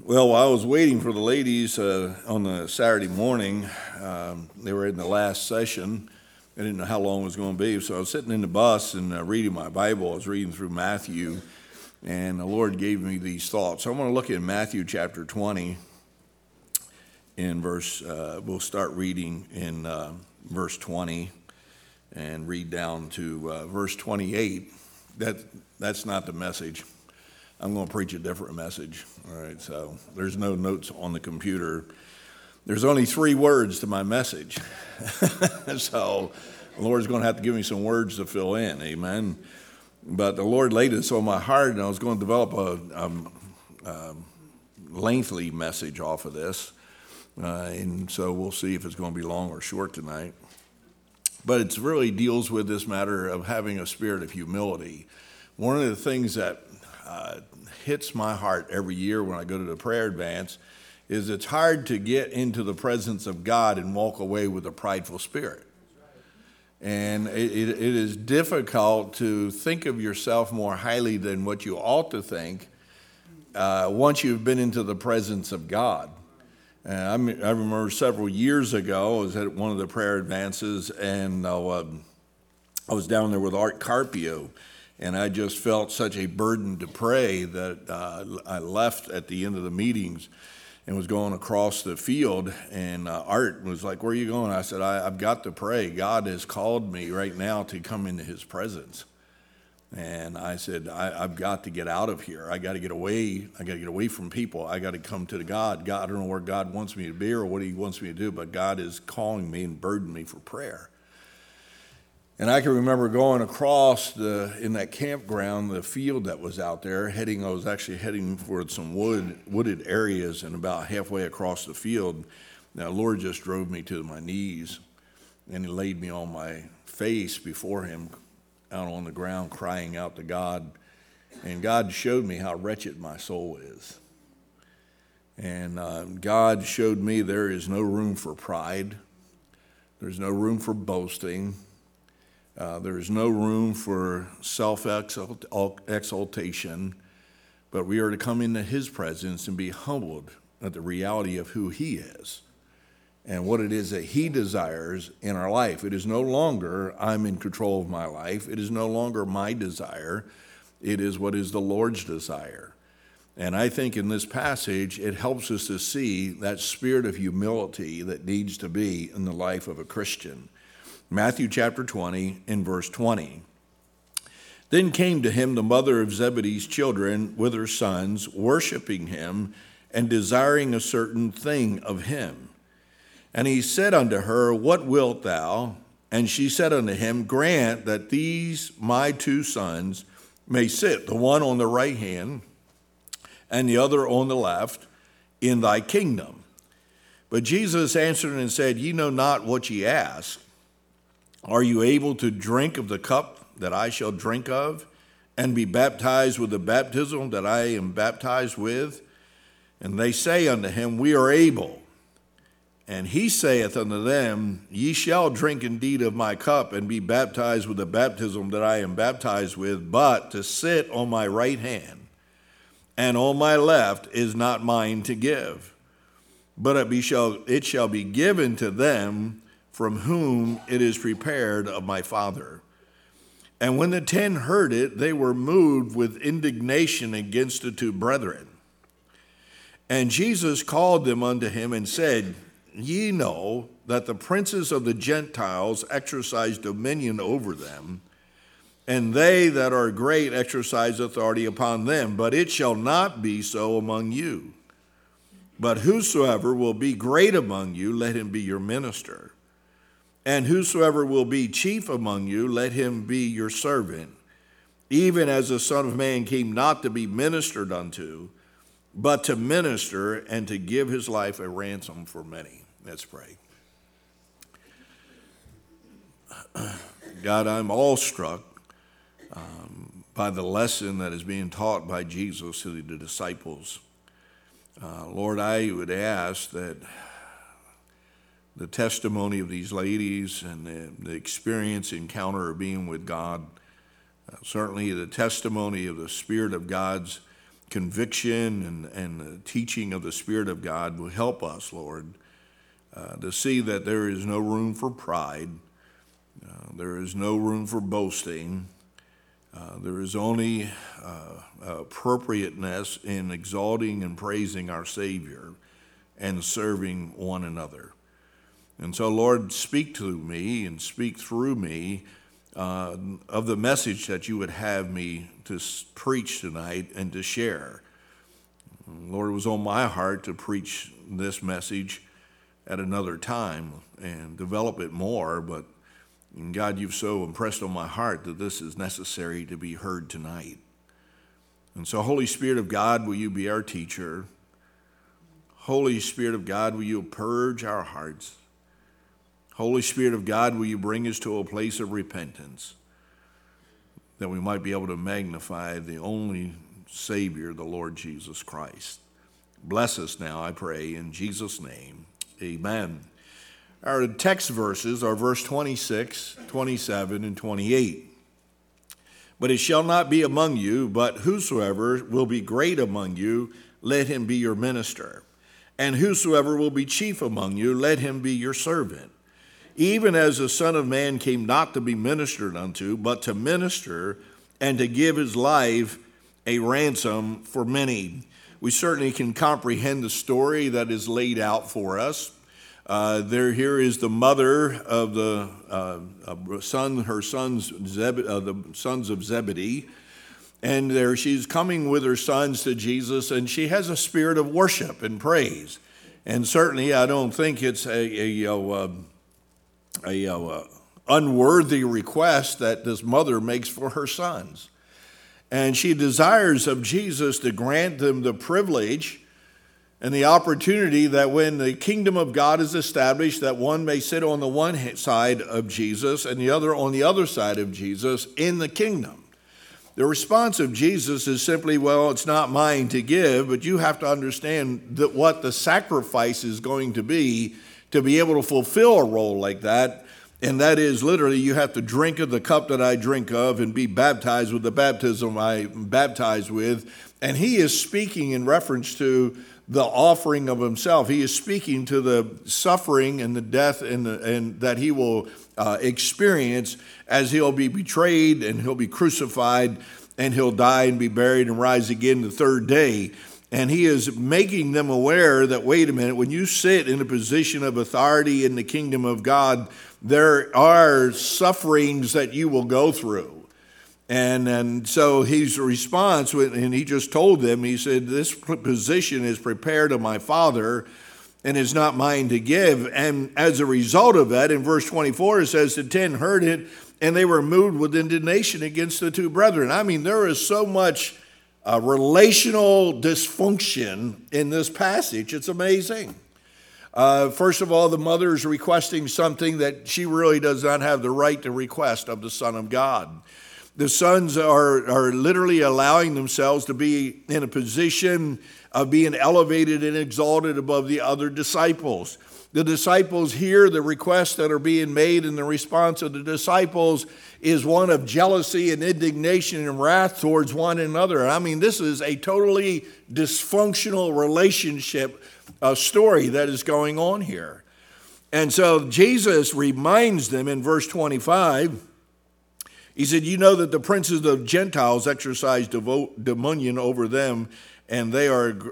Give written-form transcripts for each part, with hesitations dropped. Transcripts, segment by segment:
Well, while I was waiting for the ladies on the Saturday morning, they were in the last session. I didn't know how long it was going to be, so I was sitting in the bus and reading my Bible. I was reading through Matthew, and the Lord gave me these thoughts. So I want to look at Matthew chapter 20 in verse, we'll start reading in verse 20 and read down to verse 28. That's not the message. I'm going to preach a different message. All right, so there's no notes on the computer. There's only 3 words to my message. So the Lord's going to have to give me some words to fill in, amen. But the Lord laid this on my heart, and I was going to develop a lengthy message off of this. And so we'll see if it's going to be long or short tonight. But it really deals with this matter of having a spirit of humility. One of the things that hits my heart every year when I go to the prayer advance is it's hard to get into the presence of God and walk away with a prideful spirit. And it is difficult to think of yourself more highly than what you ought to think once you've been into the presence of God. I remember several years ago, I was at one of the prayer advances, and I was down there with Art Carpio, and I just felt such a burden to pray that I left at the end of the meetings and was going across the field, and Art was like, "Where are you going?" I said, I've got to pray. God has called me right now to come into his presence. And I said, I've got to get out of here. I got to get away. I got to get away from people. I got to come to God. God, I don't know where God wants me to be or what he wants me to do, but God is calling me and burdening me for prayer. And I can remember going across in that campground, the field that was out there, I was actually heading for some wooded areas, and about halfway across the field, the Lord just drove me to my knees, and he laid me on my face before him, out on the ground, crying out to God. And God showed me how wretched my soul is. And God showed me there is no room for pride. There's no room for boasting. There's no room for self-exaltation, but we are to come into his presence and be humbled at the reality of who he is and what it is that he desires in our life. It is no longer I'm in control of my life. It is no longer my desire. It is what is the Lord's desire. And I think in this passage, it helps us to see that spirit of humility that needs to be in the life of a Christian. Matthew chapter 20 and verse 20. Then came to him the mother of Zebedee's children with her sons, worshiping him and desiring a certain thing of him. And he said unto her, What wilt thou? And she said unto him, Grant that these my 2 sons may sit, the one on the right hand and the other on the left, in thy kingdom. But Jesus answered and said, Ye know not what ye ask. Are you able to drink of the cup that I shall drink of, and be baptized with the baptism that I am baptized with? And they say unto him, We are able. And he saith unto them, Ye shall drink indeed of my cup, and be baptized with the baptism that I am baptized with, but to sit on my right hand and on my left is not mine to give, but it shall be given to them from whom it is prepared of my Father. And when the 10 heard it, they were moved with indignation against the 2 brethren. And Jesus called them unto him and said, Ye know that the princes of the Gentiles exercise dominion over them, and they that are great exercise authority upon them. But it shall not be so among you. But whosoever will be great among you, let him be your minister. And whosoever will be chief among you, let him be your servant, even as the Son of Man came not to be ministered unto, but to minister and to give his life a ransom for many. Let's pray. God, I'm awestruck by the lesson that is being taught by Jesus to the disciples. Lord, I would ask that the testimony of these ladies and the experience, encounter of being with God, certainly the testimony of the Spirit of God's conviction and the teaching of the Spirit of God will help us, Lord, to see that there is no room for pride. There is no room for boasting. There is only appropriateness in exalting and praising our Savior and serving one another. And so, Lord, speak to me and speak through me of the message that you would have me to preach tonight and to share. Lord, it was on my heart to preach this message at another time and develop it more, but God, you've so impressed on my heart that this is necessary to be heard tonight. And so, Holy Spirit of God, will you be our teacher? Holy Spirit of God, will you purge our hearts? Holy Spirit of God, will you bring us to a place of repentance that we might be able to magnify the only Savior, the Lord Jesus Christ. Bless us now, I pray, in Jesus' name. Amen. Our text verses are verse 26, 27, and 28. But it shall not be among you, but whosoever will be great among you, let him be your minister. And whosoever will be chief among you, let him be your servant. Even as the Son of Man came not to be ministered unto, but to minister and to give his life a ransom for many. We certainly can comprehend the story that is laid out for us. Here is the mother of the sons of Zebedee, and there she's coming with her sons to Jesus, and she has a spirit of worship and praise. And certainly, I don't think it's a unworthy request that this mother makes for her sons. And she desires of Jesus to grant them the privilege and the opportunity that when the kingdom of God is established, that one may sit on the one side of Jesus and the other on the other side of Jesus in the kingdom. The response of Jesus is simply, well, it's not mine to give, but you have to understand that what the sacrifice is going to be able to fulfill a role like that. And that is literally you have to drink of the cup that I drink of and be baptized with the baptism I'm baptized with. And he is speaking in reference to the offering of himself. He is speaking to the suffering and the death and that he will experience as he'll be betrayed and he'll be crucified and he'll die and be buried and rise again the third day. And he is making them aware that, wait a minute, when you sit in a position of authority in the kingdom of God, there are sufferings that you will go through. And so his response, and he just told them, he said, this position is prepared of my Father and is not mine to give. And as a result of that, in verse 24, it says, the 10 heard it, and they were moved with indignation against the two brethren. I mean, there is so much relational dysfunction in this passage. It's amazing. First of all, the mother is requesting something that she really does not have the right to request of the Son of God. The sons are literally allowing themselves to be in a position of being elevated and exalted above the other disciples. The disciples hear the requests that are being made, and the response of the disciples is one of jealousy and indignation and wrath towards one another. I mean, this is a totally dysfunctional relationship story that is going on here. And so Jesus reminds them in verse 25, he said, you know that the princes of Gentiles exercise dominion over them, and they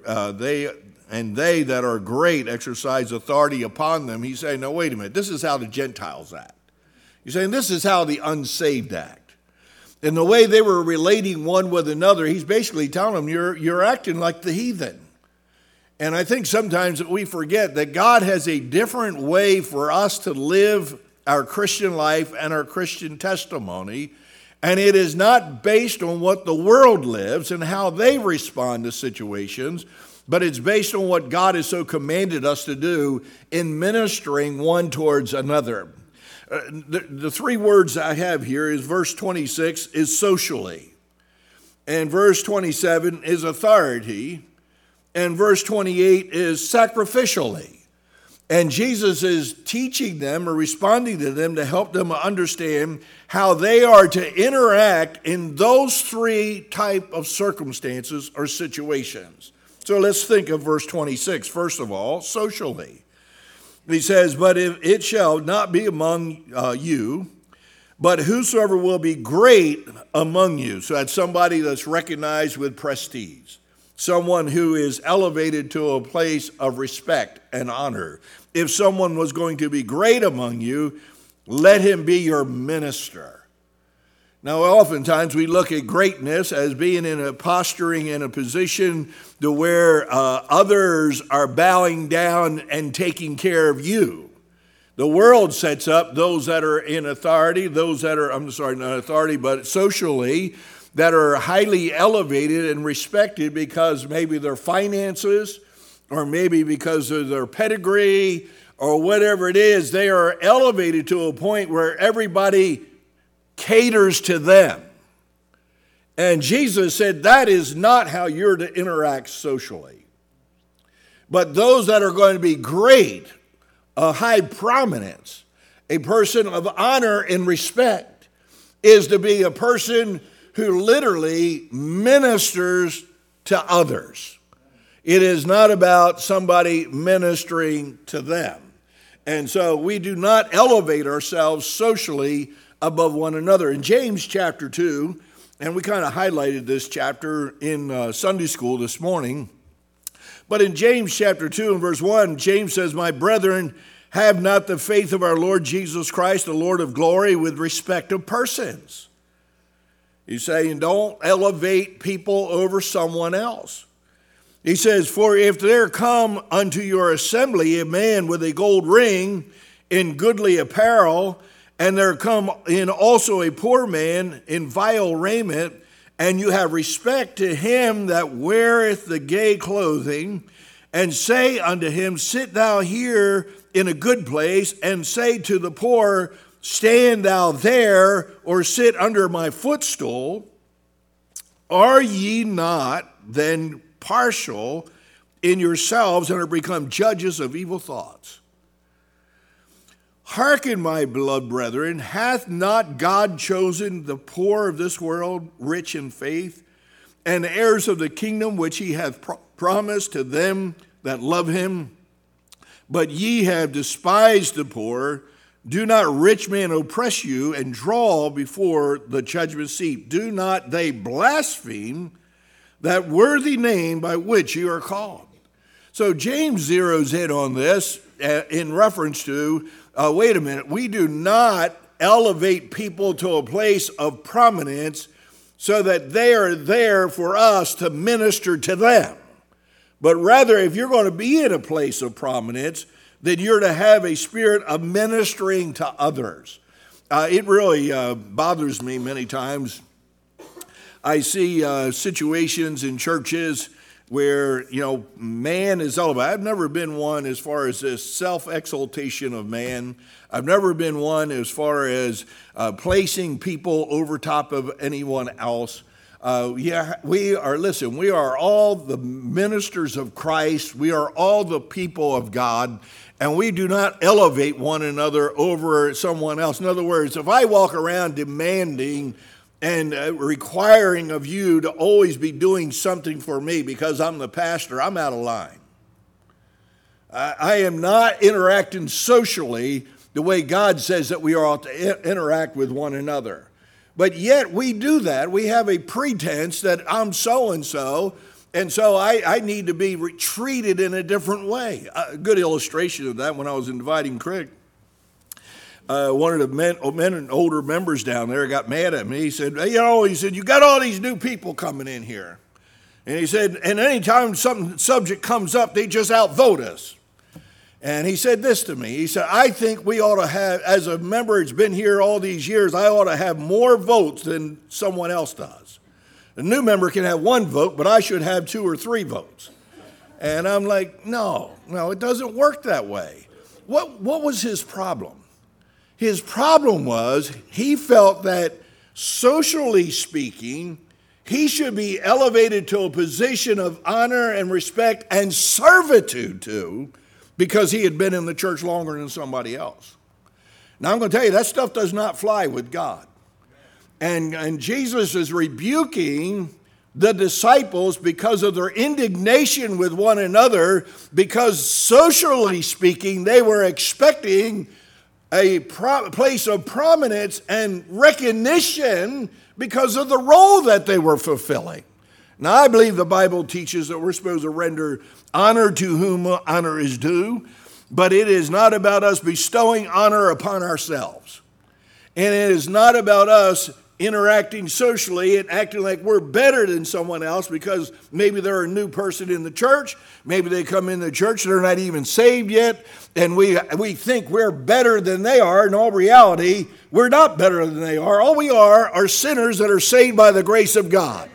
that are great exercise authority upon them. He's saying, no, wait a minute, this is how the Gentiles act. He's saying this is how the unsaved act. And the way they were relating one with another, he's basically telling them, you're acting like the heathen. And I think sometimes we forget that God has a different way for us to live our Christian life and our Christian testimony. And it is not based on what the world lives and how they respond to situations, but it's based on what God has so commanded us to do in ministering one towards another. The three words I have here is verse 26 is socially, and verse 27 is authority, and verse 28 is sacrificially. And Jesus is teaching them or responding to them to help them understand how they are to interact in those three type of circumstances or situations. So let's think of verse 26. First of all, socially. He says, but if it shall not be among you, but whosoever will be great among you. So that's somebody that's recognized with prestige. Someone who is elevated to a place of respect and honor. If someone was going to be great among you, let him be your minister. Now, oftentimes we look at greatness as being in a posturing in a position to where others are bowing down and taking care of you. The world sets up those that are in authority, those that are, not authority, but socially, that are highly elevated and respected because maybe their finances or maybe because of their pedigree or whatever it is, they are elevated to a point where everybody caters to them. And Jesus said that is not how you're to interact socially. But those that are going to be great, a high prominence, a person of honor and respect, is to be a person who literally ministers to others. It is not about somebody ministering to them. And so we do not elevate ourselves socially above one another. In James chapter 2, and we kind of highlighted this chapter in Sunday school this morning, but in James chapter 2 and verse 1, James says, my brethren, have not the faith of our Lord Jesus Christ, the Lord of glory, with respect of persons. He's saying don't elevate people over someone else. He says, for if there come unto your assembly a man with a gold ring in goodly apparel, and there come in also a poor man in vile raiment, and you have respect to him that weareth the gay clothing, and say unto him, sit thou here in a good place, and say to the poor, stand thou there, or sit under my footstool, are ye not then partial in yourselves and are become judges of evil thoughts? Hearken, my beloved brethren, hath not God chosen the poor of this world rich in faith, and heirs of the kingdom which he hath promised to them that love him? But ye have despised the poor. Do not rich men oppress you and draw before the judgment seat? Do not they blaspheme that worthy name by which you are called? So James zeroes in on this in reference to, wait a minute, we do not elevate people to a place of prominence so that they are there for us to minister to them. But rather, if you're going to be in a place of prominence, then you're to have a spirit of ministering to others. It really bothers me many times. I see situations in churches where, man is elevated. I've never been one as far as this self-exaltation of man. I've never been one as far as placing people over top of anyone else. We are all the ministers of Christ. We are all the people of God, and we do not elevate one another over someone else. In other words, if I walk around demanding and requiring of you to always be doing something for me because I'm the pastor, I'm out of line. I am not interacting socially the way God says that we are to interact with one another. But yet we do that. We have a pretense that I'm so-and-so, and so I need to be treated in a different way. A good illustration of that, when I was in Dividing Creek, one of the men and older members down there got mad at me. He said, you got all these new people coming in here. And he said, and anytime some subject comes up, they just outvote us. And he said this to me. He said, I think we ought to have, as a member that's been here all these years, I ought to have more votes than someone else does. A new member can have one vote, but I should have 2 or 3 votes. And I'm like, no, it doesn't work that way. What was his problem? His problem was he felt that socially speaking, he should be elevated to a position of honor and respect and servitude to because he had been in the church longer than somebody else. Now I'm going to tell you, that stuff does not fly with God. And Jesus is rebuking the disciples because of their indignation with one another, because socially speaking, they were expecting a place of prominence and recognition because of the role that they were fulfilling. Now, I believe the Bible teaches that we're supposed to render honor to whom honor is due, but it is not about us bestowing honor upon ourselves. And it is not about us interacting socially and acting like we're better than someone else because maybe they're a new person in the church, maybe they come in the church, they're not even saved yet, and we think we're better than they are. In all reality, we're not better than they are. All we are sinners that are saved by the grace of God.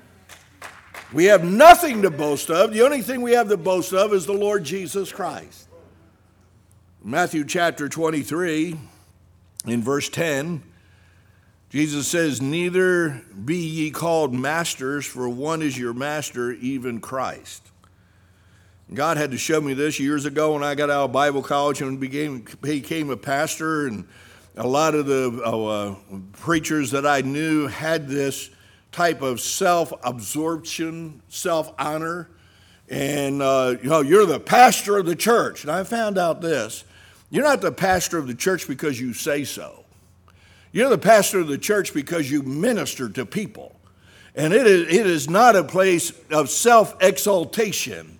We have nothing to boast of. The only thing we have to boast of is the Lord Jesus Christ. Matthew chapter 23, in verse 10, Jesus says, "Neither be ye called masters, for one is your master, even Christ." God had to show me this years ago when I got out of Bible college and became a pastor, and a lot of the preachers that I knew had this type of self-absorption, self-honor, and you're the pastor of the church. And I found out this: you're not the pastor of the church because you say so. You're the pastor of the church because you minister to people. And it is not a place of self-exaltation.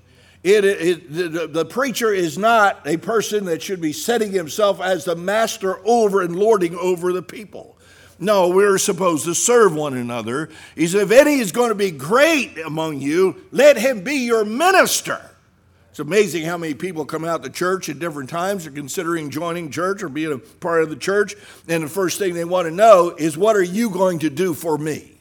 The preacher is not a person that should be setting himself as the master over and lording over the people. No, we're supposed to serve one another. He said, if any is going to be great among you, let him be your minister. It's amazing how many people come out to church at different times, are considering joining church or being a part of the church, and the first thing they want to know is, what are you going to do for me?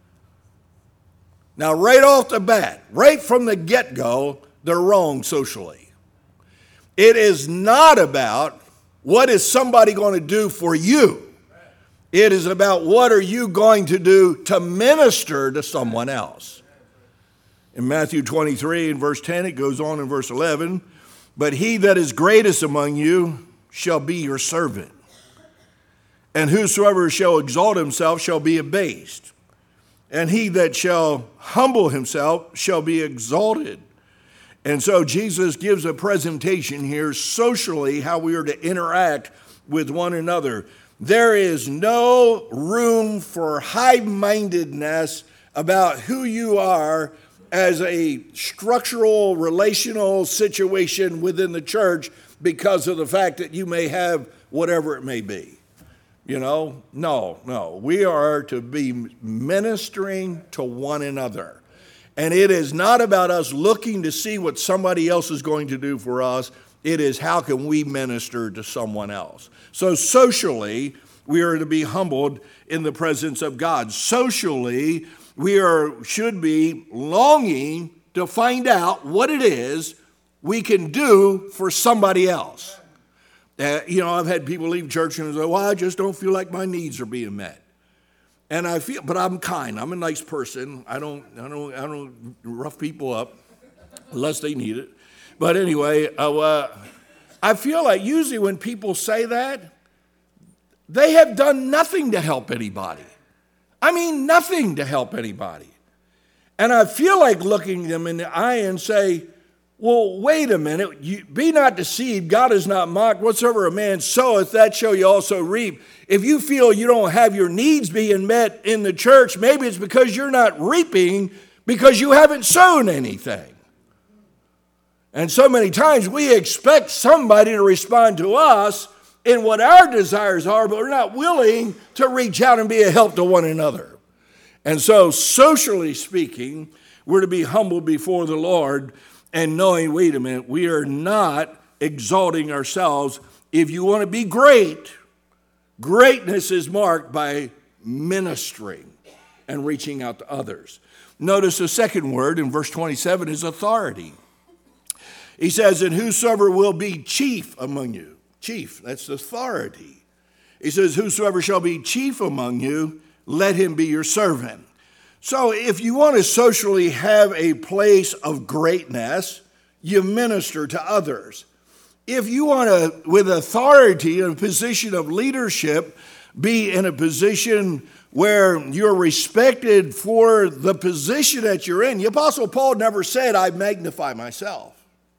Now, right off the bat, right from the get-go, they're wrong socially. It is not about what is somebody going to do for you. It is about what are you going to do to minister to someone else. In Matthew 23 and verse 10, it goes on in verse 11, "But he that is greatest among you shall be your servant. And whosoever shall exalt himself shall be abased. And he that shall humble himself shall be exalted." And so Jesus gives a presentation here socially how we are to interact with one another. There is no room for high-mindedness about who you are as a structural, relational situation within the church because of the fact that you may have whatever it may be. No. We are to be ministering to one another. And it is not about us looking to see what somebody else is going to do for us. It is how can we minister to someone else. So socially, we are to be humbled in the presence of God. Socially, we should be longing to find out what it is we can do for somebody else. I've had people leave church and say, "Well, I just don't feel like my needs are being met." And but I'm kind. I'm a nice person. I don't rough people up unless they need it. But anyway, I feel like usually when people say that, they have done nothing to help anybody. I mean, nothing to help anybody. And I feel like looking them in the eye and say, well, wait a minute. Be not deceived. God is not mocked. Whatsoever a man soweth, that shall you also reap. If you feel you don't have your needs being met in the church, maybe it's because you're not reaping because you haven't sown anything. And so many times we expect somebody to respond to us in what our desires are, but we're not willing to reach out and be a help to one another. And so, socially speaking, we're to be humble before the Lord and knowing, wait a minute, we are not exalting ourselves. If you want to be great, greatness is marked by ministering and reaching out to others. Notice the second word in verse 27 is authority. He says, "And whosoever will be chief among you." Chief, that's authority. He says, "Whosoever shall be chief among you, let him be your servant." So if you want to socially have a place of greatness, you minister to others. If you want to, with authority in a position of leadership, be in a position where you're respected for the position that you're in. The Apostle Paul never said, I magnify myself.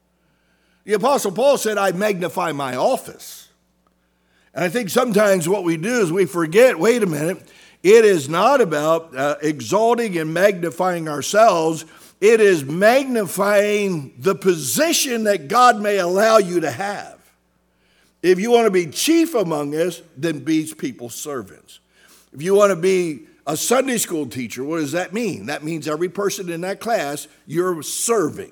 The Apostle Paul said, I magnify my office. And I think sometimes what we do is we forget, wait a minute, it is not about exalting and magnifying ourselves. It is magnifying the position that God may allow you to have. If you want to be chief among us, then be people's servants. If you want to be a Sunday school teacher, what does that mean? That means every person in that class, you're serving.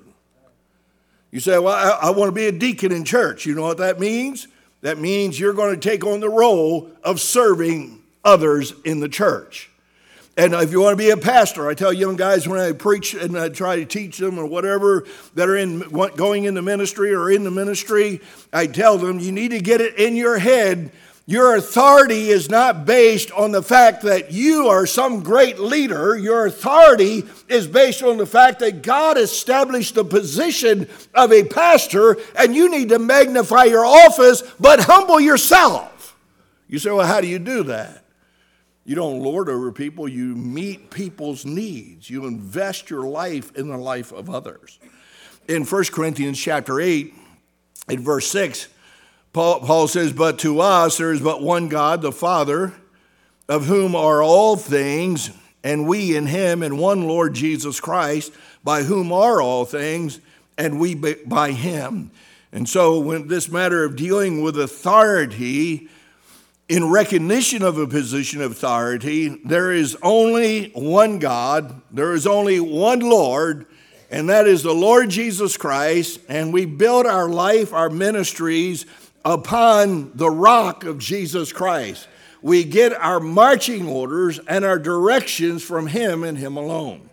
You say, well, I want to be a deacon in church. You know what that means? That means you're going to take on the role of serving others in the church. And if you want to be a pastor, I tell young guys when I preach and I try to teach them or whatever that are going into ministry or in the ministry, I tell them you need to get it in your head. Your authority is not based on the fact that you are some great leader. Your authority is based on the fact that God established the position of a pastor, and you need to magnify your office, but humble yourself. You say, well, how do you do that? You don't lord over people. You meet people's needs. You invest your life in the life of others. In 1 Corinthians chapter 8, in verse 6, Paul says, but to us there is but one God, the Father, of whom are all things, and we in him, and one Lord Jesus Christ, by whom are all things, and we by him. And so when this matter of dealing with authority, in recognition of a position of authority, there is only one God, there is only one Lord, and that is the Lord Jesus Christ, and we build our life, our ministries, upon the rock of Jesus Christ. We get our marching orders and our directions from him and him alone.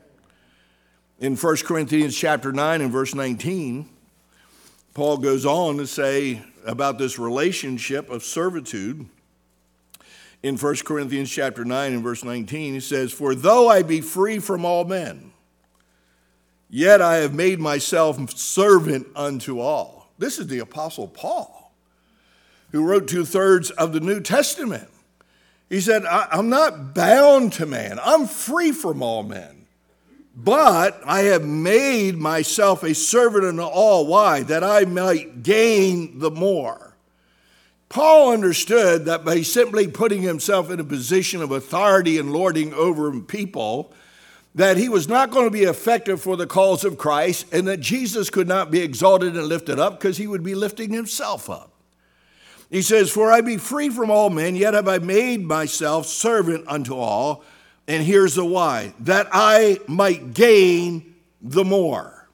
In 1 Corinthians chapter 9 and verse 19, Paul goes on to say about this relationship of servitude. In 1 Corinthians chapter 9 and verse 19, he says, for though I be free from all men, yet I have made myself servant unto all. This is the Apostle Paul, who wrote 2/3 of the New Testament. He said, I'm not bound to man. I'm free from all men. But I have made myself a servant unto all. Why? That I might gain the more. Paul understood that by simply putting himself in a position of authority and lording over people, that he was not going to be effective for the cause of Christ, and that Jesus could not be exalted and lifted up because he would be lifting himself up. He says, for I be free from all men, yet have I made myself servant unto all. And here's the why, that I might gain the more.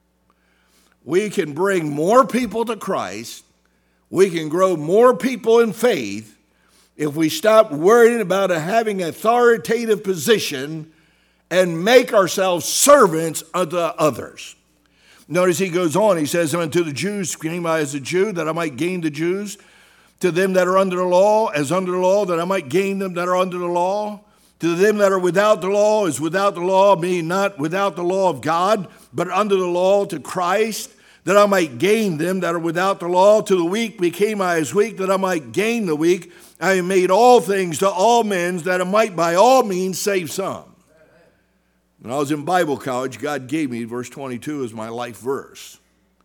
We can bring more people to Christ. We can grow more people in faith if we stop worrying about having an authoritative position and make ourselves servants unto others. Notice he goes on, he says, unto the Jews came I as a Jew, that I might gain the Jews. To them that are under the law, as under the law, that I might gain them that are under the law. To them that are without the law, as without the law, meaning not without the law of God, but under the law to Christ, that I might gain them that are without the law. To the weak became I as weak, that I might gain the weak. I have made all things to all men, that I might by all means save some. When I was in Bible college, God gave me verse 22 as my life verse.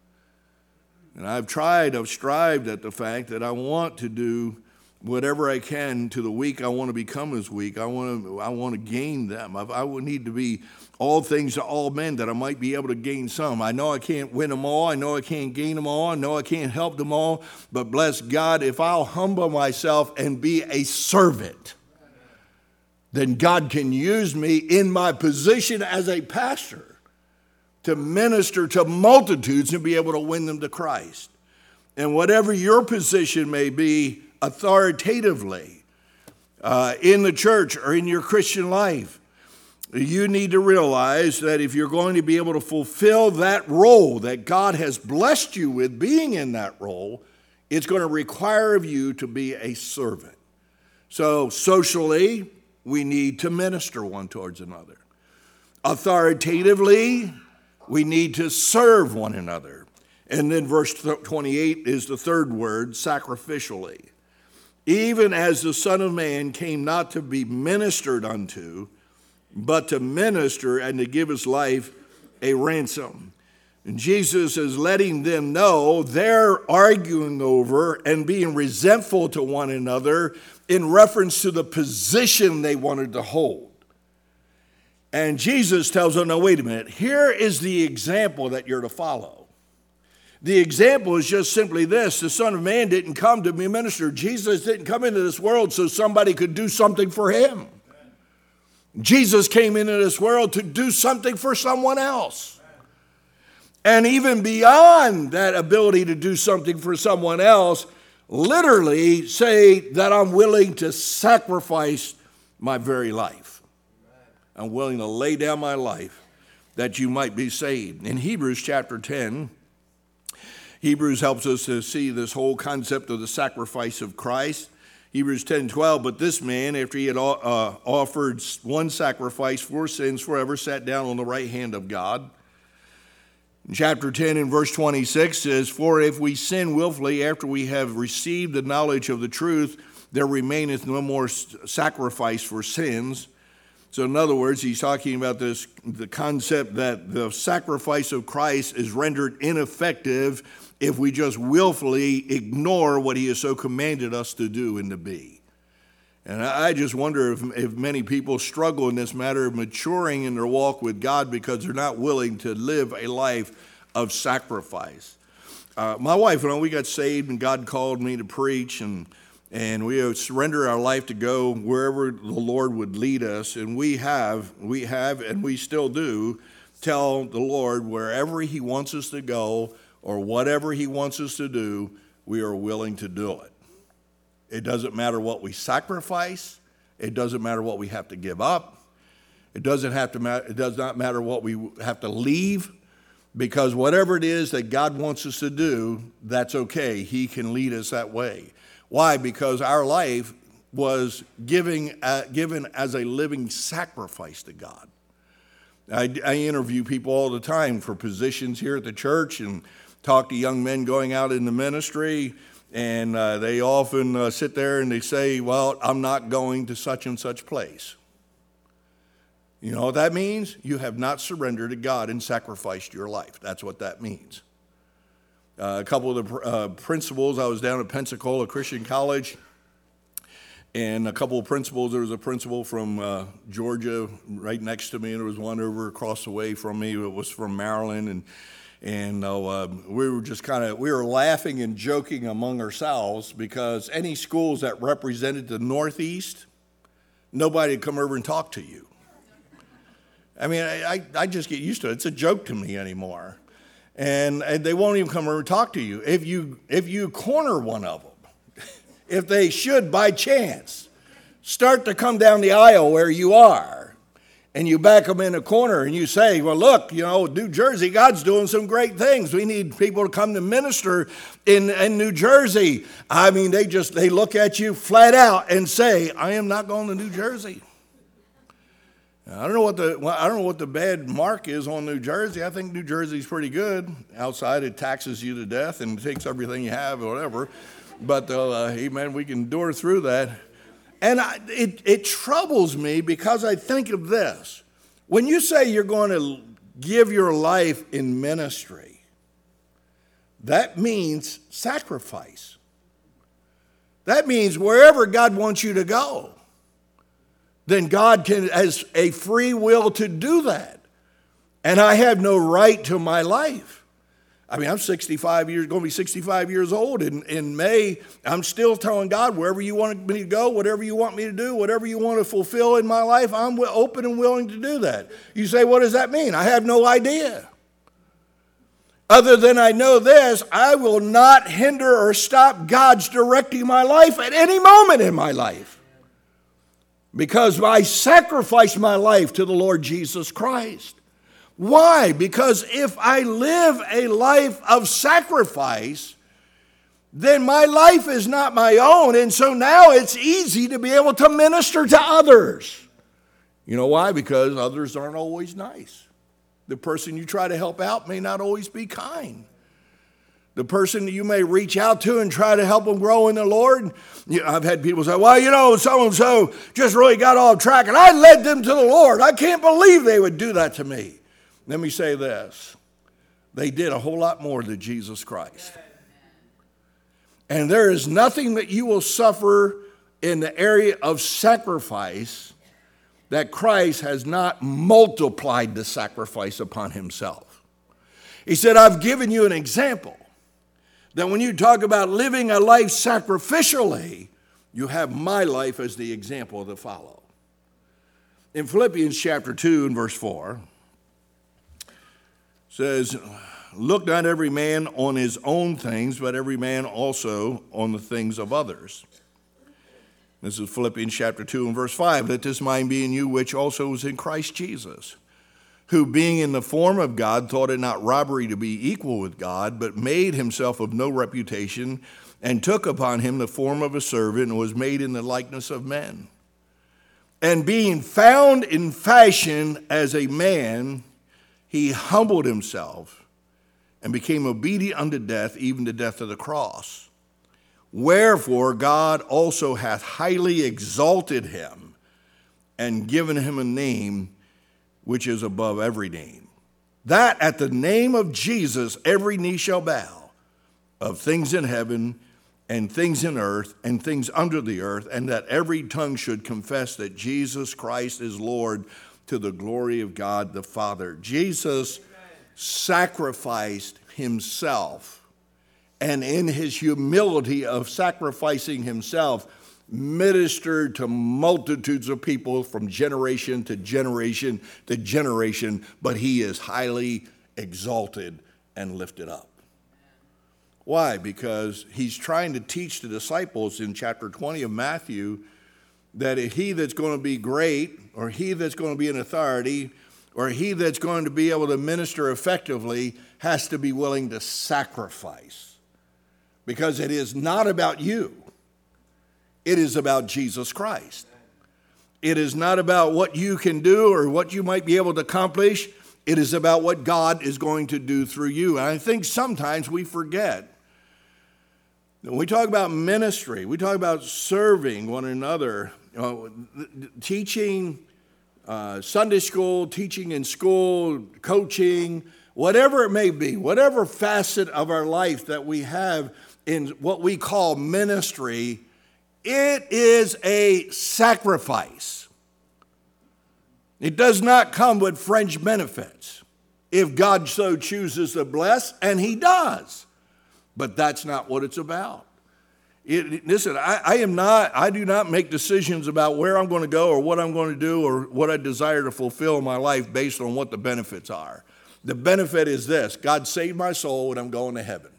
And I've strived at the fact that I want to do whatever I can to the weak. I want to become as weak. I want to gain them. I would need to be all things to all men, that I might be able to gain some. I know I can't win them all. I know I can't gain them all. I know I can't help them all. But bless God, if I'll humble myself and be a servant, then God can use me in my position as a pastor to minister to multitudes and be able to win them to Christ. And whatever your position may be authoritatively in the church or in your Christian life, you need to realize that if you're going to be able to fulfill that role that God has blessed you with being in that role, it's going to require of you to be a servant. So socially, we need to minister one towards another. Authoritatively, we need to serve one another. And then verse 28 is the third word, sacrificially. Even as the Son of Man came not to be ministered unto, but to minister and to give his life a ransom. And Jesus is letting them know they're arguing over and being resentful to one another in reference to the position they wanted to hold. And Jesus tells them, no, wait a minute, here is the example that you're to follow. The example is just simply this: the Son of Man didn't come to be ministered. Jesus didn't come into this world so somebody could do something for him. Jesus came into this world to do something for someone else. And even beyond that ability to do something for someone else, literally say that I'm willing to sacrifice my very life. I'm willing to lay down my life that you might be saved. In Hebrews chapter 10, Hebrews helps us to see this whole concept of the sacrifice of Christ. Hebrews 10:12, but this man, after he had offered one sacrifice for sins forever, sat down on the right hand of God. In chapter 10 and verse 26 says, for if we sin willfully after we have received the knowledge of the truth, there remaineth no more sacrifice for sins. So in other words, he's talking about the concept that the sacrifice of Christ is rendered ineffective if we just willfully ignore what he has so commanded us to do and to be. And I just wonder if many people struggle in this matter of maturing in their walk with God because they're not willing to live a life of sacrifice. My wife and I, we got saved and God called me to preach, and we surrender our life to go wherever the Lord would lead us. And we have, and we still do tell the Lord wherever he wants us to go or whatever he wants us to do, we are willing to do it. It doesn't matter what we sacrifice. It doesn't matter what we have to give up. It does not matter what we have to leave, because whatever it is that God wants us to do, that's okay. He can lead us that way. Why? Because our life was given as a living sacrifice to God. I interview people all the time for positions here at the church and talk to young men going out in the ministry, and they often sit there and they say, well, I'm not going to such and such place. You know what that means? You have not surrendered to God and sacrificed your life. That's what that means. A couple of the principals, I was down at Pensacola Christian College, and a couple of principals, there was a principal from Georgia right next to me, and there was one over across the way from me that was from Maryland, and we were just we were laughing and joking among ourselves because any schools that represented the Northeast, nobody would come over and talk to you. I mean, I just get used to it. It's a joke to me anymore. And they won't even come over and talk to you. If you corner one of them, if they should by chance start to come down the aisle where you are, and you back them in a corner and you say, well, look, you know, New Jersey, God's doing some great things. We need people to come to minister in New Jersey. I mean, they look at you flat out and say, I am not going to New Jersey. I don't know what the bad mark is on New Jersey. I think New Jersey's pretty good. Outside, it taxes you to death and takes everything you have or whatever. But, amen, we can endure through that. And it troubles me because I think of this. When you say you're going to give your life in ministry, that means sacrifice. That means wherever God wants you to go, then God has a free will to do that. And I have no right to my life. I mean, I'm going to be 65 years old in May. I'm still telling God, wherever you want me to go, whatever you want me to do, whatever you want to fulfill in my life, I'm open and willing to do that. You say, what does that mean? I have no idea. Other than I know this, I will not hinder or stop God's directing my life at any moment in my life, because I sacrifice my life to the Lord Jesus Christ. Why? Because if I live a life of sacrifice, then my life is not my own, and so now it's easy to be able to minister to others. You know why? Because others aren't always nice. The person you try to help out may not always be kind. the person that you may reach out to and try to help them grow in the Lord. I've had people say, well, so-and-so just really got off track, and I led them to the Lord. I can't believe they would do that to me. Let me say this. They did a whole lot more than Jesus Christ. And there is nothing that you will suffer in the area of sacrifice that Christ has not multiplied the sacrifice upon himself. He said, I've given you an example that when you talk about living a life sacrificially, you have my life as the example to follow. In Philippians chapter 2 and verse 4, says, look not every man on his own things, but every man also on the things of others. This is Philippians chapter 2 and verse 5. Let this mind be in you, which also was in Christ Jesus, who being in the form of God, thought it not robbery to be equal with God, but made himself of no reputation, and took upon him the form of a servant, and was made in the likeness of men. And being found in fashion as a man, he humbled himself and became obedient unto death, even the death of the cross. Wherefore God also hath highly exalted him and given him a name which is above every name, that at the name of Jesus every knee shall bow, of things in heaven and things in earth and things under the earth, and that every tongue should confess that Jesus Christ is Lord, to the glory of God the Father. Jesus sacrificed himself, and in his humility of sacrificing himself, ministered to multitudes of people from generation to generation to generation, but he is highly exalted and lifted up. Why? Because he's trying to teach the disciples in chapter 20 of Matthew that he that's going to be great, or he that's going to be an authority, or he that's going to be able to minister effectively has to be willing to sacrifice. Because it is not about you. It is about Jesus Christ. It is not about what you can do or what you might be able to accomplish. It is about what God is going to do through you. And I think sometimes we forget. When we talk about ministry, we talk about serving one another, teaching Sunday school, teaching in school, coaching, whatever it may be, whatever facet of our life that we have in what we call ministry, it is a sacrifice. It does not come with fringe benefits. If God so chooses to bless, and he does. But that's not what it's about. Listen, I do not make decisions about where I'm going to go or what I'm going to do or what I desire to fulfill in my life based on what the benefits are. The benefit is this: God saved my soul and I'm going to heaven.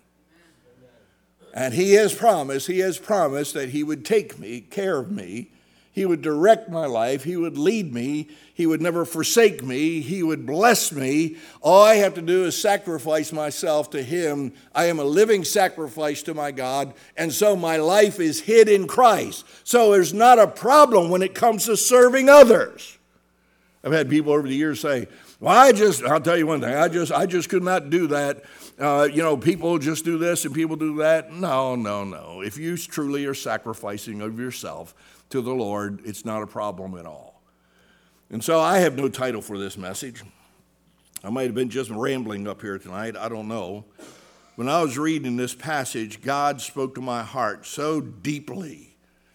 And he has promised that he would take care of me. He would direct my life. He would lead me. He would never forsake me. He would bless me. All I have to do is sacrifice myself to him. I am a living sacrifice to my God, and so my life is hid in Christ. So there's not a problem when it comes to serving others. I've had people over the years say, well, I'll tell you one thing, I just could not do that. People just do this and people do that. No. If you truly are sacrificing of yourself to the Lord, it's not a problem at all. And so I have no title for this message. I might have been just rambling up here tonight. I don't know. When I was reading this passage, God spoke to my heart so deeply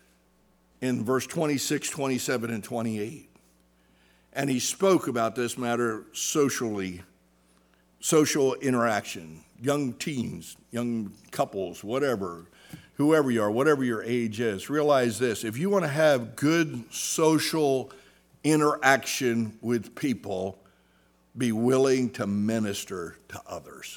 in verse 26, 27, and 28. And he spoke about this matter social interaction, young teens, young couples, whoever you are, whatever your age is. Realize this: if you want to have good social interaction with people, be willing to minister to others.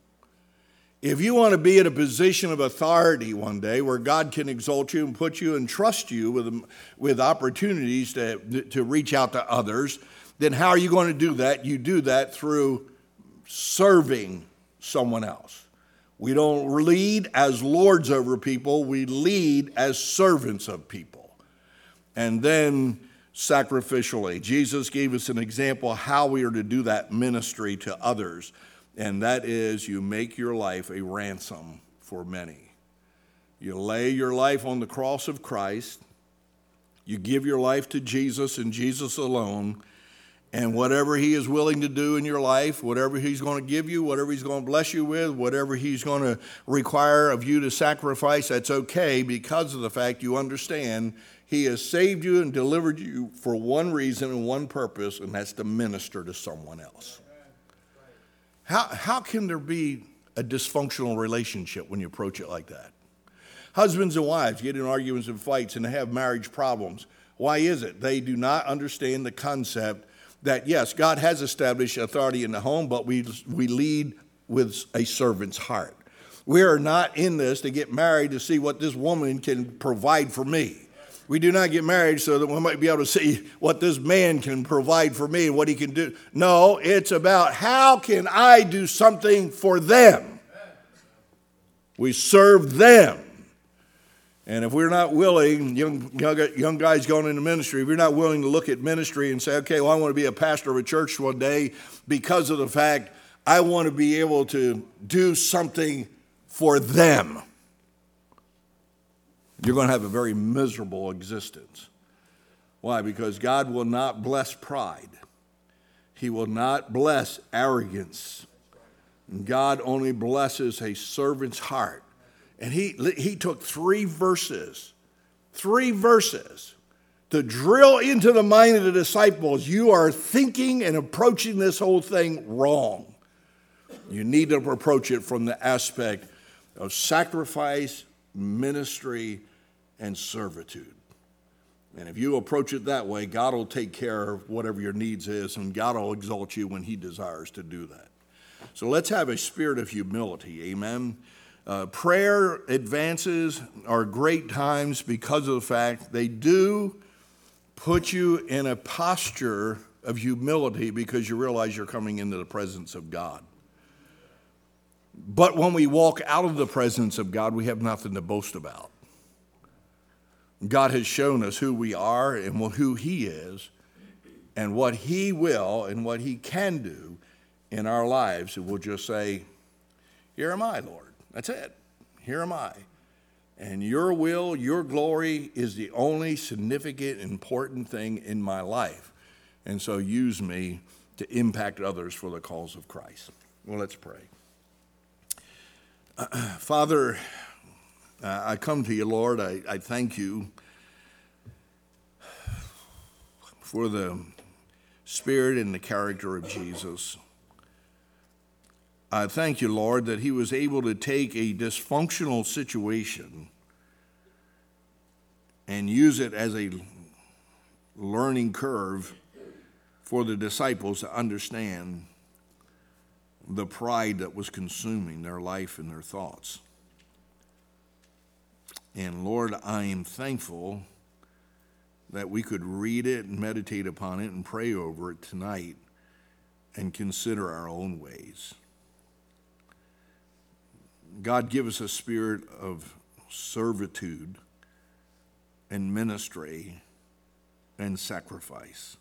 If you want to be in a position of authority one day where God can exalt you and put you and trust you with opportunities to reach out to others, then how are you going to do that? You do that through serving someone else. We don't lead as lords over people. We lead as servants of people. And then sacrificially. Jesus gave us an example of how we are to do that ministry to others. and that is you make your life a ransom for many. You lay your life on the cross of Christ. You give your life to Jesus and Jesus alone, and whatever he is willing to do in your life, whatever he's going to give you, whatever he's going to bless you with, whatever he's going to require of you to sacrifice, that's okay, because of the fact you understand he has saved you and delivered you for one reason and one purpose, and that's to minister to someone else. How can there be a dysfunctional relationship when you approach it like that? Husbands and wives get in arguments and fights and they have marriage problems. Why is it? They do not understand the concept that, yes, God has established authority in the home, but we lead with a servant's heart. We are not in this to get married to see what this woman can provide for me. We do not get married so that we might be able to see what this man can provide for me and what he can do. No, it's about how can I do something for them? We serve them. And if we're not willing, young guys going into ministry, if you're not willing to look at ministry and say, okay, well, I want to be a pastor of a church one day because of the fact I want to be able to do something for them, you're going to have a very miserable existence. Why? Because God will not bless pride. He will not bless arrogance. God only blesses a servant's heart. And he took three verses to drill into the mind of the disciples. You are thinking and approaching this whole thing wrong. You need to approach it from the aspect of sacrifice, ministry, and servitude. And if you approach it that way, God will take care of whatever your needs is, and God will exalt you when he desires to do that. So let's have a spirit of humility, amen? Prayer advances are great times because of the fact they do put you in a posture of humility because you realize you're coming into the presence of God. But when we walk out of the presence of God, we have nothing to boast about. God has shown us who we are and who he is and what he will and what he can do in our lives. And we'll just say, here am I, Lord. That's it. Here am I. And your will, your glory is the only significant, important thing in my life. And so use me to impact others for the cause of Christ. Well, let's pray. Father, I come to you, Lord. I thank you for the spirit and the character of Jesus. I thank you, Lord, that he was able to take a dysfunctional situation and use it as a learning curve for the disciples to understand the pride that was consuming their life and their thoughts. And Lord, I am thankful that we could read it and meditate upon it and pray over it tonight and consider our own ways. God, give us a spirit of servitude and ministry and sacrifice.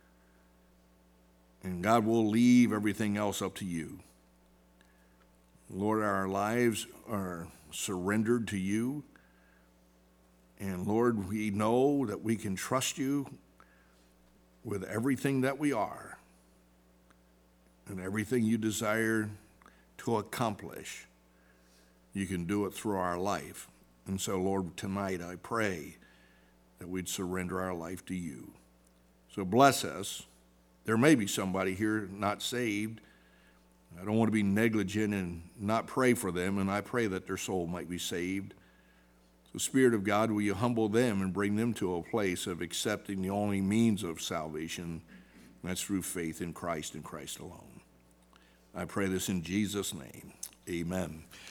And God, will leave everything else up to you. Lord, our lives are surrendered to you. And Lord, we know that we can trust you with everything that we are and everything you desire to accomplish. You can do it through our life. And so, Lord, tonight I pray that we'd surrender our life to you. So bless us. There may be somebody here not saved. I don't want to be negligent and not pray for them, and I pray that their soul might be saved. So, Spirit of God, will you humble them and bring them to a place of accepting the only means of salvation, and that's through faith in Christ and Christ alone. I pray this in Jesus' name. Amen.